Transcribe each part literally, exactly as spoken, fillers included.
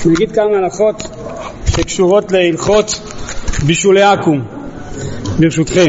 נגיד כמה הלכות שקשורות להלכות בישולי עכו"ם, ברשותכם.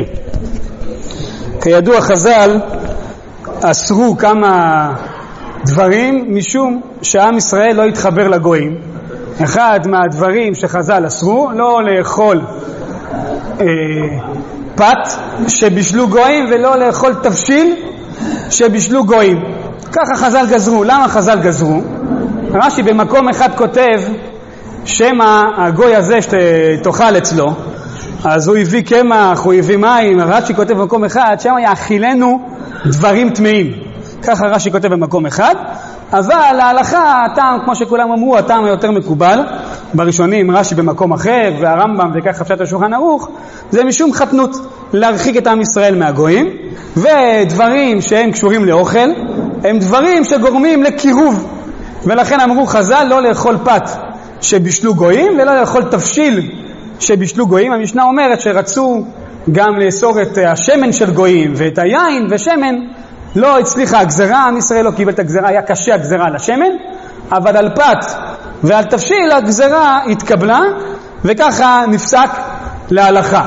כידוע חז"ל אסרו כמה דברים משום שעם ישראל לא יתחבר לגויים. אחד מהדברים שחז"ל אסרו, לא לאכול אה, פת שבישלו גויים ולא לאכול תבשיל שבישלו גויים. ככה חז"ל גזרו. למה חז"ל גזרו? רש"י במקום אחד כותב שמה הגוי הזה שתאכל אצלו, אז הוא הביא קמח, הוא הביא מים. רש"י כותב במקום אחד שמה יאכילנו דברים טמאים. ככה רש"י כותב במקום אחד. אבל להלכה הטעם, כמו שכולם אמרו, הטעם היותר מקובל בראשונים, רש"י במקום אחר והרמב"ם וככה פשט השולחן ערוך, זה משום חתנות, להרחיק את עם ישראל מהגויים. ודברים שהם קשורים לאוכל הם דברים שגורמים לקירוב, ולכן אמרו חז"ל לא לאכול פת שבישלו גויים ולא לאכול תבשיל שבישלו גויים. המשנה אומרת שרצו גם לאסור את השמן של גויים ואת היין, ושמן לא הצליחה הגזרה, עם ישראל לא קיבל את הגזרה, היה קשה הגזרה על השמן, אבל על פת ועל תבשיל הגזרה התקבלה, וככה נפסק להלכה.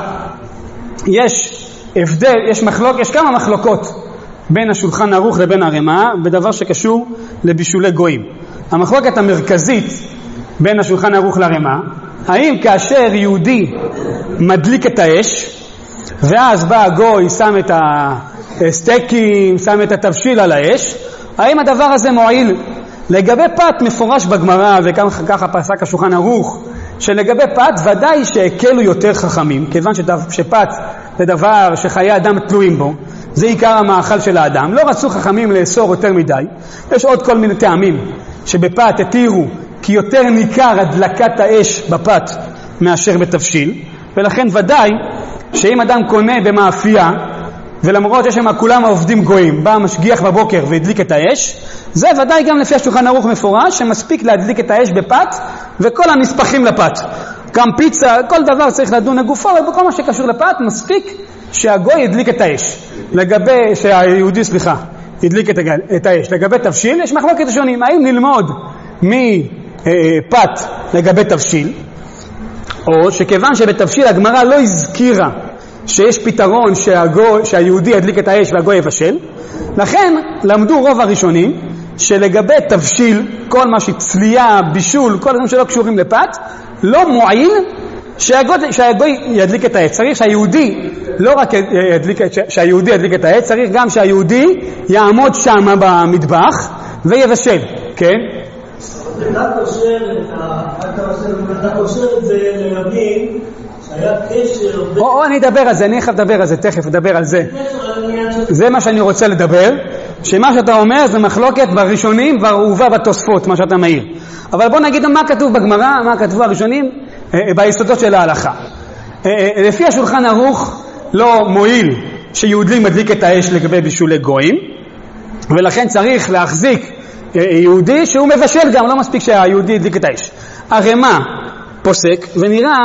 יש הבדל, יש מחלוק, יש כמה מחלוקות בין השולחן ערוך לבין הרמ"א בדבר שקשור לבישולי גויים. המחלוקת המרכזית בין השולחן ערוך לרמ"א, האם כאשר יהודי מדליק את האש ואז בא הגוי שם את הסטייקים, שם את התבשיל על האש, האם הדבר הזה מועיל? לגבי פת מפורש בגמרא, וככה פסק השולחן ערוך, שלגבי פת ודאי שהקלו יותר חכמים, כיוון שפת זה דבר שחיי אדם תלויים בו, זה עיקר המאכל של האדם. לא רצו חכמים לאסור יותר מדי. יש עוד כל מיני טעמים שבפת התירו כי יותר ניכר הדלקת האש בפת מאשר בתבשיל, ולכן ודאי שאם אדם קונה במאפייה ולמרות שיש שם כולם העובדים גויים, בא משגיח בבוקר והדליק את האש, זה ודאי גם לפי השולחן ערוך מפורש שמספיק להדליק את האש בפת וכל הנספחים לפת, גם פיצה, כל דבר צריך לדון לגופו, ובכל מה שקשור לפת מספיק שהגוי ידליק את האש. לגבי שהיהודי סליחה ידליק את, את האש. לגבי תבשיל יש מחלוקת ראשונים, האם נלמוד מפת לגבי תבשיל, או שכיוון שבתבשיל הגמרא לא הזכירה שיש פתרון שהגוי, שהיהודי ידליק את האש והגוי יבשל, לכן למדו רוב הראשונים שלגבי תבשיל, כל מה שצלייה, בישול, כל הדברים שלא קשורים לפת, לא מועיל שהגוי, שהגוי ידליק את האש. צריך שהיהודי לא רק ידליק, שהיהודי ידליק את האש, צריך גם שהיהודי יעמוד שם במטבח ויבשל, כן? אתה קושר את זה לימים שהיה קשר... או, אני אדבר על זה, אני איך לדבר על זה, תכף אדבר על זה. זה מה שאני רוצה לדבר, שמה שאתה אומר זה מחלוקת בראשונים והובא בתוספות, מה שאתה מעיר. אבל בוא נגיד מה כתוב בגמרא, מה כתבו הראשונים ביסודות של ההלכה. לפי השולחן ערוך לא מועיל שיהודי מדליק את האש לגבי בישולי גויים, ולכן צריך להחזיק יהודי שהוא מבשל גם, לא מספיק שהיהודי ידליק את האש. הרמ"א פוסק, ונראה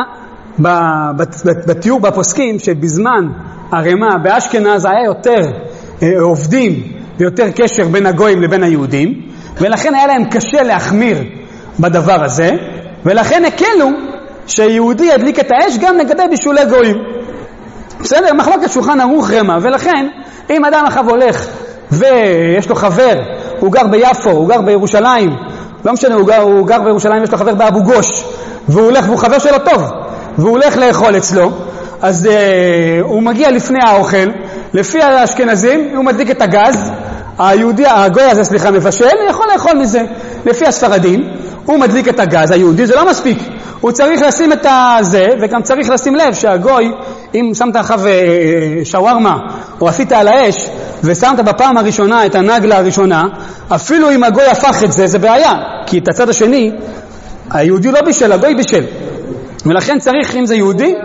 בתיאור בפוסקים שבזמן הרמ"א באשכנז היה יותר עובדים ויותר קשר בין הגויים לבין היהודים, ולכן היה להם קשה להחמיר בדבר הזה, ולכן הקלו שיהודי ידליק את האש גם לגבי בישולי גויים. בסדר? מחלוקת שולחן ערוך רמ"א. ולכן אם אדם אחר הולך ויש לו חבר, הוא גר ביפו, הוא גר בירושלים, לא משנה, הוא גר, הוא גר בירושלים, יש לו חבר באבו גוש, והוא הולך, והוא חבר שלו טוב, והוא הולך לאכול אצלו, אז אה, הוא מגיע לפני האוכל, לפי האשכנזים, הוא מדליק את הגז, היהודי, הגוי הזה, סליחה, מבשל, יכול לאכול מזה. לפי הספרדים, הוא מדליק את הגז, היהודי, זה לא מספיק. הוא צריך לשים את הזה, וגם צריך לשים לב שהגוי, אם שמת אחריו שווארמה, או עשית על האש, ושמת בפעם הראשונה את הנגלה הראשונה, אפילו אם הגוי הפך את זה, זה בעיה. כי את הצד השני, היהודי לא בישל, הגוי בישל. ולכן צריך, אם זה יהודי,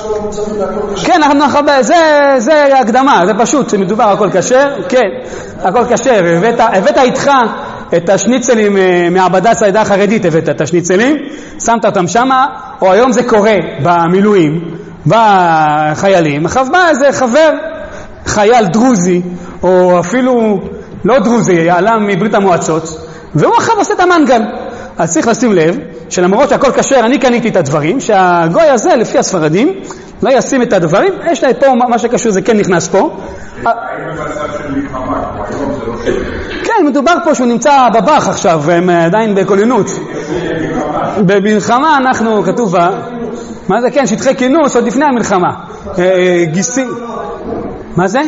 כן, זה, זה הקדמה, זה פשוט, שמדובר הכל כשר, כן, הכל כשר. הבאת, הבאת איתך את השניצלים מעבדת סעידה החרדית, הבאת את השניצלים, שמת אותם שמה, או היום זה קורה במילואים, בחיילים, אחר בא איזה חבר, חייל דרוזי, או אפילו לא דרוזי, יעלה מברית המועצות, והוא אחר עושה את המנגל. אז צריך לשים לב שלמרות שהכל כשר, אני קניתי את הדברים, שהגוי הזה, לפי הספרדים, לא ישים את הדברים, יש לה פה מה שקשור, זה כן נכנס פה. האם במצב של מלחמה, כמו היום זה לא קשור? כן, מדובר פה שהוא נמצא בבח עכשיו, והם עדיין בקולנות. במלחמה אנחנו, כתוב, מה זה כן, שטחי כינוס עוד לפני המלחמה. גיסי. מה זה?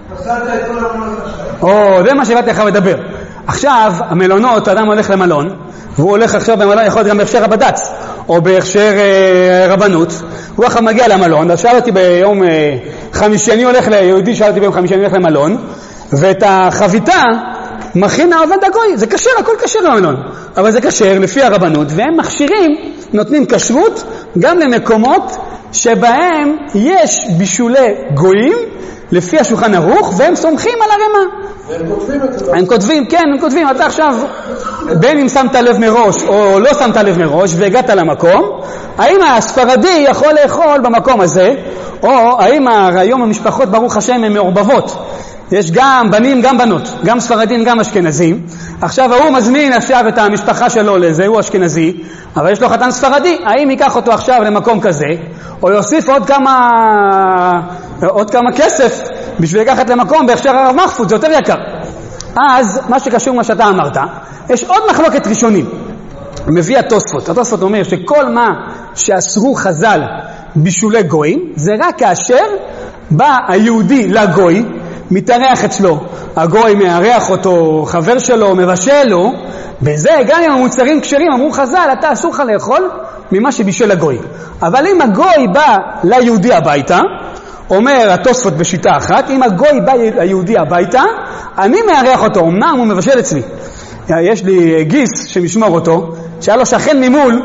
או, זה מה שבאתי לך לדבר. עכשיו, המלונות, האדם הולך למלון, והוא הולך עכשיו במלון, יכול להיות גם בהכשר הבד"ץ, או בהכשר אה, רבנות, הוא עכשיו מגיע למלון, אז שאל אותי ביום אה, חמישי, אני הולך ליהודי, שאל אותי ביום חמישי, אני הולך למלון, ואת החביתה מכין העובד הגוי, זה כשר, הכל כשר למלון, אבל זה כשר לפי הרבנות, והם מכשירים, נותנים כשרות, גם למקומות שבהם יש בישולי גויים, לפי השולחן ערוך, והם סומכים על הרמה. והם כותבים את זה. הם כותבים, כן, הם כותבים. אתה עכשיו, בין אם שמת לב מראש או לא שמת לב מראש והגעת למקום, האם הספרדי יכול לאכול במקום הזה, או האם היום המשפחות ברוך השם הן מעורבבות. יש גם בנים, גם בנות, גם ספרדים, גם אשכנזים. עכשיו הוא מזמין עכשיו את המשפחה שלו לזה, הוא אשכנזי, אבל יש לו חתן ספרדי. האם ייקח אותו עכשיו למקום כזה, או יוסיף עוד כמה, עוד כמה כסף בשביל לקחת למקום בהכשר הרב מחפוד, זה יותר יקר. אז מה שקשור מה שאתה אמרת, יש עוד מחלוקת ראשונים. מביא התוספות. התוספות אומר שכל מה שאסרו חז"ל בישולי גויים, זה רק כאשר בא היהודי לגוי, מתארח אצלו, הגוי מארח אותו, חבר שלו, מבשל לו, בזה גם אם המוצרים כשרים, אמרו חז"ל, אתה אסור לך לאכול ממה שבישל הגוי. אבל אם הגוי בא ליהודי הביתה, אומר התוספות בשיטה אחת, אם הגוי בא ליהודי הביתה, אני מארח אותו, אמנם הוא מבשל אצלי. יש לי גיס שמשמור אותו, שהיה לו שכן ממול,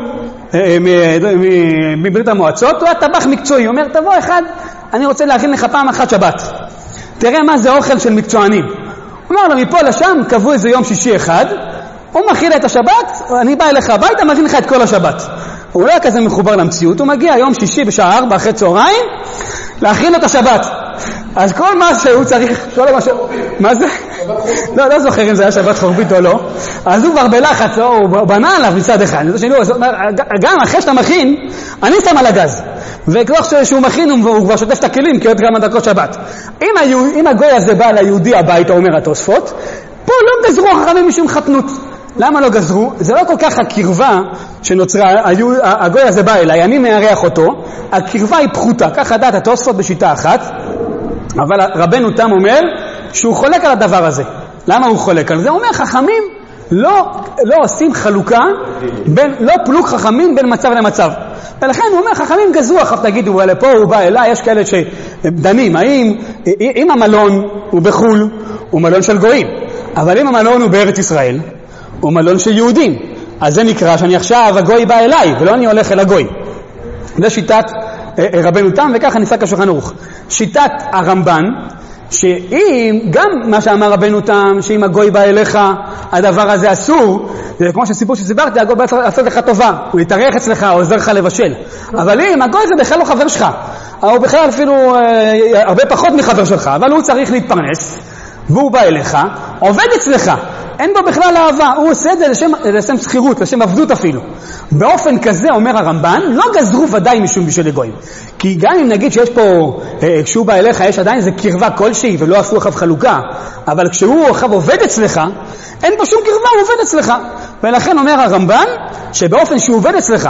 מברית המועצות, הוא היה טבח מקצועי, הוא אומר, תבוא אחד, אני רוצה להכין לך פעם אחת שבת. תראה מה זה אוכל של מקצוענים. הוא אומר לו, מפה לשם קבעו איזה יום שישי אחד, הוא מכין את השבת, אני בא אליך הביתה, מכין לך את כל השבת. הוא לא היה כזה מחובר למציאות, הוא מגיע יום שישי בשעה ארבע אחרי צהריים, להכין את השבת. אז כל מה שהוא צריך, כל מה ש... מה זה? לא, לא זוכר אם זה היה שבת חורבית או לא. אז הוא כבר בלחץ, הוא בנה עליו מצד אחד. גם אחרי שאתה מכין, אני שם על הגז. וכבר שהוא מכין, הוא כבר שוטף את הכלים, כי עוד כמה דקות שבת. אם הגוי הזה בא ליהודי הביתה, אומר התוספות, פה לא גזרו חכמים משום חתנות. למה לא גזרו? זה לא כל כך הקרבה שנוצרה, הגוי הזה בא אליי, אני מארח אותו, הקרבה היא פחותה, ככה דעת התוספות בשיטה אחת, אבל רבנו תם אומר שהוא חולק על הדבר הזה. למה הוא חולק על זה? הוא אומר, חכמים לא, לא עושים חלוקה, בין, לא פלוג חכמים בין מצב למצב. ולכן הוא אומר, חכמים גזרו, עכשיו תגידו, לפה הוא בא אליי, יש כאלה שדנים, האם, אם המלון הוא בחול, הוא מלון של גויים, אבל אם המלון הוא בארץ ישראל, הוא מלון של יהודים, אז זה נקרא שאני עכשיו הגוי בא אליי, ולא אני הולך אל הגוי. זה שיטת רבנו תם, וככה נפסק השולחן ערוך. שיטת הרמב"ן, שאם, גם מה שאמר רבנו תם, שאם הגוי בא אליך, הדבר הזה אסור, זה כמו שסיפור שסיברתי, הגוי בא לעשות לך טובה, הוא יתארח אצלך, הוא עוזר לך לבשל. אבל אם הגוי זה בכלל לא חבר שלך, הוא בכלל אפילו אה, הרבה פחות מחבר שלך, אבל הוא צריך להתפרנס, והוא בא אליך, עובד אצלך, אין בו בכלל אהבה, הוא עושה את זה לשם, לשם שכירות, לשם עבדות אפילו. באופן כזה, אומר הרמב"ן, לא גזרו ודאי משום בישול לגויים. כי גם אם נגיד שיש פה, כשהוא בא אליך, יש עדיין איזה קרבה כלשהי, ולא עשו אחריו חלוקה, אבל כשהוא אחריו עובד אצלך, אין פה שום קרבה, הוא עובד אצלך. ולכן אומר הרמב"ן, שבאופן שהוא עובד אצלך,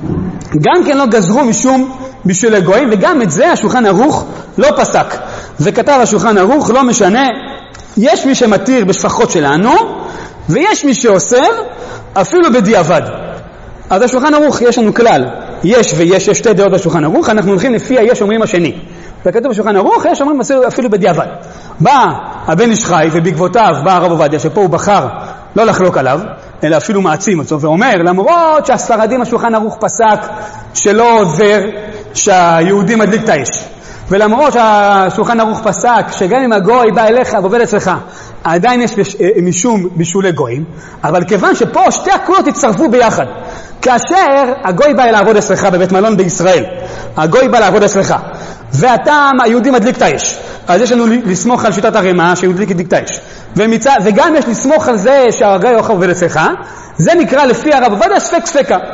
גם כן לא גזרו משום בישול לגויים, וגם את זה השולחן ערוך לא פסק. וכתב השולחן ערוך, לא משנה, יש מי שמתיר בשפחות שלנו, ויש מי שאוסר אפילו בדיעבד. אז השולחן ערוך יש לנו כלל, יש ויש, יש שתי דעות בשולחן ערוך, אנחנו הולכים לפי היש אומרים השני. וכתוב בשולחן ערוך, יש אומרים אפילו בדיעבד. בא הבן איש חי ובעקבותיו בא הרב עובדיה, שפה הוא בחר לא לחלוק עליו, אלא אפילו מעצים אותו, ואומר, למרות שהספרדים השולחן ערוך פסק שלא עוזר שהיהודי מדליק את האש. ולמרות שהשולחן ערוך פסק שגם אם הגוי בא אליך ועובד אצלך, עדיין יש משום בישולי גויים, אבל כיוון שפה שתי הקולות הצטרפו ביחד, כאשר הגוי בא לעבוד אצלך בבית מלון בישראל, הגוי בא לעבוד אצלך, ואתה, היהודי מדליק את האש, אז יש לנו לסמוך על שיטת הרמה שיהודי מדליק את האש, ומצא, וגם יש לסמוך על זה שהגוי עובד אצלך, זה נקרא לפי הרב עובדיה ספק ספקה.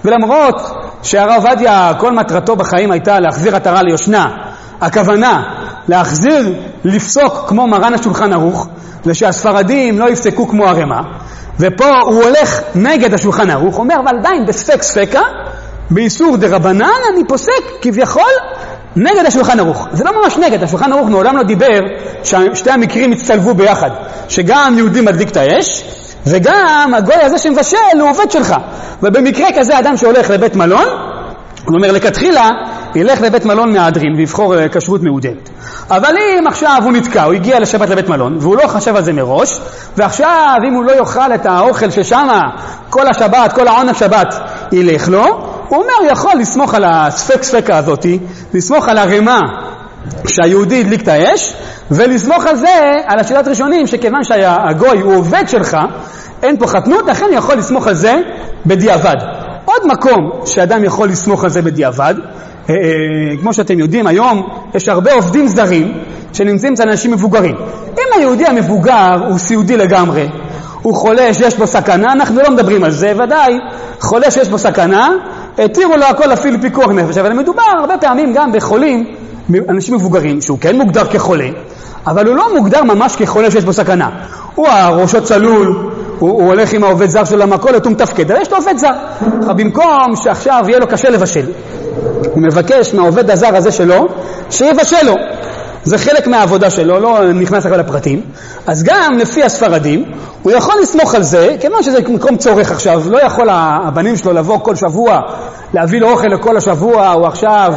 ולמרות שהרב עובדיה כל מטרתו בחיים הייתה להחזיר עטרה ליושנה, הכוונה להחזיר לפסוק כמו מרן השולחן ערוך, ושהספרדים לא יפסקו כמו הרמה, ופה הוא הולך נגד השולחן ערוך, אומר אבל עדיין בספק ספקה, באיסור דרבנן אני פוסק כביכול נגד השולחן ערוך. זה לא ממש נגד, השולחן ערוך מעולם לא דיבר ששתי המקרים הצטלבו ביחד, שגם יהודי מדליק את האש וגם הגוי הזה שמבשל הוא עובד שלך. ובמקרה כזה אדם שהולך לבית מלון, הוא אומר לכתחילה ילך לבית מלון מהדרין ויבחור כשרות מעודנת. אבל אם עכשיו הוא נתקע, הוא הגיע לשבת לבית מלון והוא לא חשב על זה מראש, ועכשיו אם הוא לא יאכל את האוכל ששמה כל השבת, כל העונג שבת ילך לו, הוא אומר הוא יכול לסמוך על הספק ספקה הזאת, לסמוך על הרמה שהיהודי הדליק את האש, ולסמוך על זה, על השאלת ראשונים, שכיוון שהגוי הוא עובד שלך, אין פה חתנות, לכן יכול לסמוך על זה בדיעבד. עוד מקום שאדם יכול לסמוך על זה בדיעבד, אה, אה, כמו שאתם יודעים, היום יש הרבה עובדים זרים שנמצאים אצל אנשים מבוגרים. אם היהודי המבוגר הוא סיעודי לגמרי, הוא חולה שיש בו סכנה, אנחנו לא מדברים על זה, ודאי חולה שיש בו סכנה, התירו לו הכל אפילו פיקוח נפש. אבל מדובר הרבה פעמים גם בחולים, אנשים מבוגרים, שהוא כן מוגדר כחולה, אבל הוא לא מוגדר ממש כחולה שיש בו סכנה. הוא הראשו צלול, הוא, הוא הולך עם העובד זר שלו למכולת, הוא מתפקד, אבל יש לו עובד זר. במקום שעכשיו יהיה לו קשה לבשל, הוא מבקש מהעובד הזר הזה שלו, שיבשל לו. זה חלק מהעבודה שלו, לא נכנס לכל הפרטים. אז גם לפי הספרדים, הוא יכול לסמוך על זה, כמו שזה מקום צורך עכשיו, לא יכול הבנים שלו לבוא כל שבוע, להביא לו אוכל לכל השבוע, הוא עכשיו...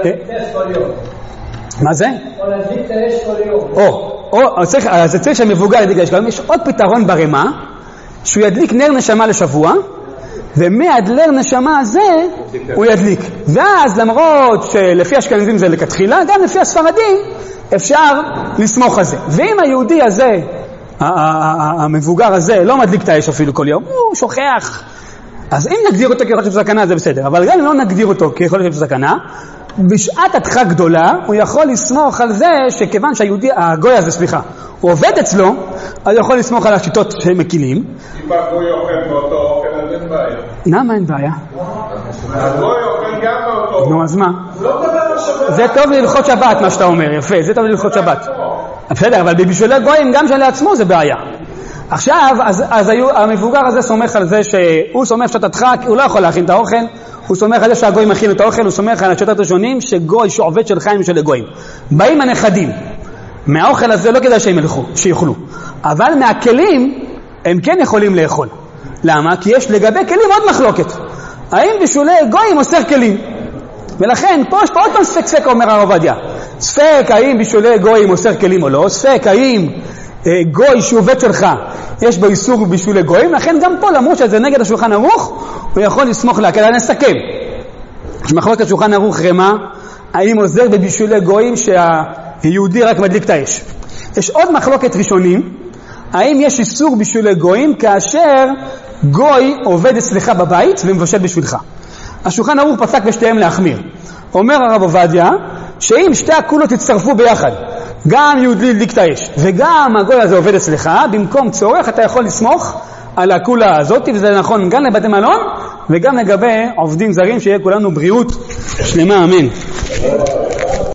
מה זה? או להדליק את האש כל יום. או, או, צריך, אז צריך שהמבוגר ידליק האש כל יום. יש עוד פתרון ברמה, שהוא ידליק נר נשמה לשבוע, ומהדלר נשמה הזה הוא ידליק. ואז למרות שלפי אשכנזים זה לכתחילה, גם לפי הספרדים אפשר לסמוך על זה. ואם היהודי הזה, המבוגר הזה, לא מדליק את האש אפילו כל יום, הוא שוכח. אז אם נגדיר אותו כיכול שבסכנה זה בסדר, אבל גם אם לא נגדיר אותו כיכול שבסכנה, בשעת הדחה גדולה הוא יכול לסמוך על זה שכיוון שהיהודי, הגוי הזה, סליחה, הוא עובד אצלו, אז הוא יכול לסמוך על השיטות שהם מקילים. אם הגוי אוכל באותו אוכל, אז אין בעיה. למה אין בעיה? הגוי אוכל גם באותו. נו, אז מה? הוא לא מדבר על שבת. זה טוב ללכות שבת, מה שאתה אומר, יפה, זה טוב ללכות שבת. בסדר, אבל בשביל גויים גם שלעצמו זה בעיה. עכשיו, אז, אז המבוגר הזה סומך על זה שהוא סומך שעת הדחק, הוא לא יכול להכין את האוכל, הוא סומך על זה שהגוי מכין את האוכל, הוא סומך על השעות הראשונים שגוי שעובד של חיים של גויים. באים הנכדים, מהאוכל הזה לא כדאי שהם ילכו, שיאכלו, אבל מהכלים הם כן יכולים לאכול. למה? כי יש לגבי כלים עוד מחלוקת. האם בשולי גויים אוסר כלים? ולכן פה יש פה עוד פעם ספק ספק, אומר הרב עובדיה. ספק האם בשולי גויים אוסר כלים או לא, ספק האם גוי שעובד שלך יש בו איסור בשולי גויים, לכן גם פה למרות שזה נגד השולחן ערוך הוא יכול לסמוך לה. כדי נסתכל, יש מחלוקת השולחן ערוך רמה האם עוזר בבישולי גויים שהיהודי רק מדליק את האש. יש עוד מחלוקת ראשונים האם יש איסור בשולי גויים כאשר גוי עובד אצלך בבית ומבשל בשבילך. השולחן ערוך פסק בשתיהם להחמיר. אומר הרב עובדיה שאם שתי הקולות יצטרפו ביחד, גם יהודי הדליק את האש וגם הגוי הזה עובד אצלך, במקום צורך אתה יכול לסמוך על הקולה הזאת, וזה נכון גם לבתי מלון וגם לגבי עובדים זרים, שיהיה כולנו בריאות שלמה, אמן.